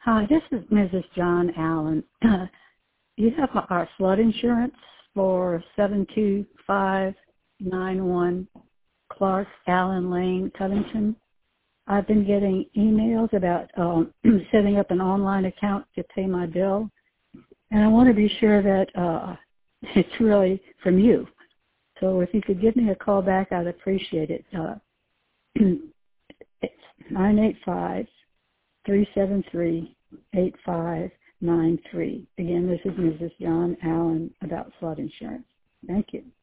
Hi, this is Mrs. John Allen. You have our flood insurance for 72591 Clark Allen Lane, Covington. I've been getting emails about setting up an online account to pay my bill, and I want to be sure that it's really from you. So if you could give me a call back, I'd appreciate it. It's 985-373-8593. Again, this is Mrs. John Allen about flood insurance. Thank you.